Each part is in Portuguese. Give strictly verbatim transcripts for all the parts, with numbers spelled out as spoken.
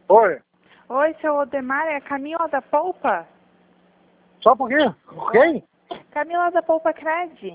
Oi, Oi, seu Odemar, é a Camila da Polpa? só um pouquinho. Quem? Camila da Polpa Cred.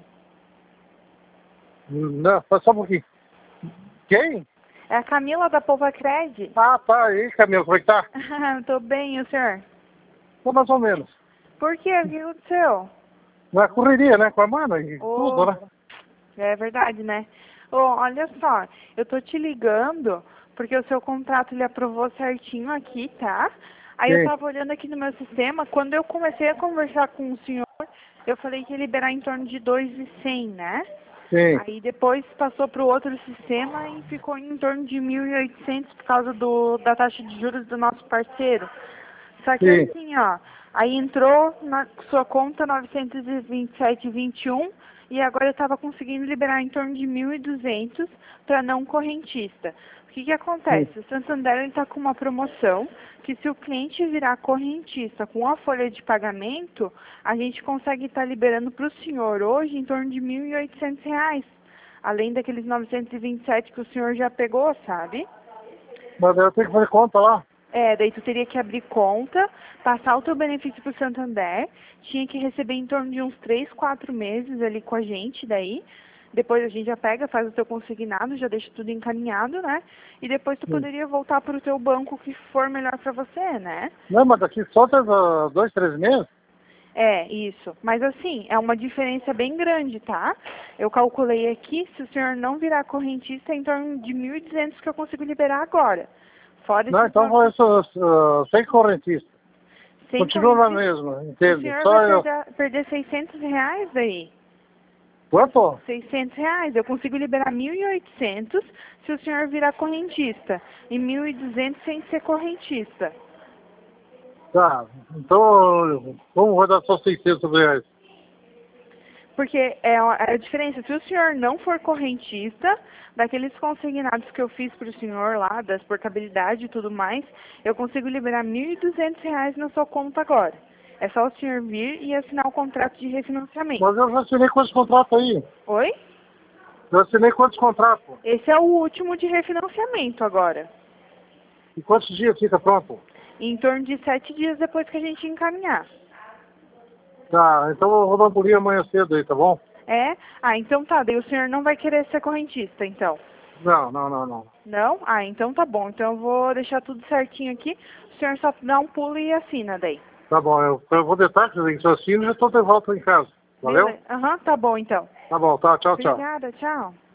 Não, só um pouquinho. Quem? É a Camila da Polpa Cred. Ah, tá aí, Camila, como é que tá? Tô bem, e o senhor? Tô mais ou menos. Por quê? O que aconteceu? Na correria, né? Com a mana e Ô, tudo, né? É verdade, né? Ô, olha só, eu tô te ligando porque o seu contrato ele aprovou certinho aqui, tá? Aí eu Sim, tava olhando aqui no meu sistema, quando eu comecei a conversar com o senhor, eu falei que ia liberar em torno de dois mil e cem, né? sim, Aí depois passou para o outro sistema e ficou em torno de mil e oitocentos por causa do, da taxa de juros do nosso parceiro. Só que sim. assim, ó, aí entrou na sua conta novecentos e vinte e sete e vinte e um e agora eu estava conseguindo liberar em torno de mil e duzentos para não correntista. O que que sim. acontece? O Santander está com uma promoção que se o cliente virar correntista com a folha de pagamento, a gente consegue estar liberando para o senhor hoje em torno de mil e oitocentos reais. Além daqueles novecentos e vinte e sete que o senhor já pegou, sabe? Mas eu tenho que fazer conta lá. É, daí tu teria que abrir conta, passar o teu benefício pro Santander, tinha que receber em torno de uns três, quatro meses ali com a gente daí. Depois a gente já pega, faz o teu consignado, já deixa tudo encaminhado, né? E depois tu Sim. poderia voltar pro teu banco que for melhor pra você, né? Não, mas daqui só tem uh, dois, três meses? É, isso. Mas assim, é uma diferença bem grande, tá? Eu calculei aqui, se o senhor não virar correntista, é em torno de mil e duzentos que eu consigo liberar agora. Fora Não, esses então vou isso, uh, sem correntista. Sem Continua na correntista, mesma, o entende? senhor vai Só eu. perder, perder seiscentos reais aí. Quanto? seiscentos reais. Eu consigo liberar mil e oitocentos se o senhor virar correntista. E mil e duzentos sem ser correntista. Tá, então vamos rodar só seiscentos reais. Porque é a, é a diferença. Se o senhor não for correntista, daqueles consignados que eu fiz para o senhor lá, das portabilidade e tudo mais, eu consigo liberar mil e duzentos reais na sua conta agora. É só o senhor vir e assinar o contrato de refinanciamento. Mas eu já assinei quantos contratos aí? Oi? Eu assinei quantos contratos? Esse é o último de refinanciamento agora. E quantos dias fica pronto? Em torno de sete dias depois que a gente encaminhar. Tá, então eu vou dar um pulinho amanhã cedo aí, tá bom? É? Ah, então tá. Daí o senhor não vai querer ser correntista, então. Não, não, não, não. Não? Ah, então tá bom. Então eu vou deixar tudo certinho aqui. O senhor só dá um pulo e assina daí. Tá bom, eu, eu vou de táxi, se eu assino, já estou de volta em casa. Valeu? Beleza? Aham, tá bom então. Tá bom, tá, tchau, tchau. Obrigada, tchau.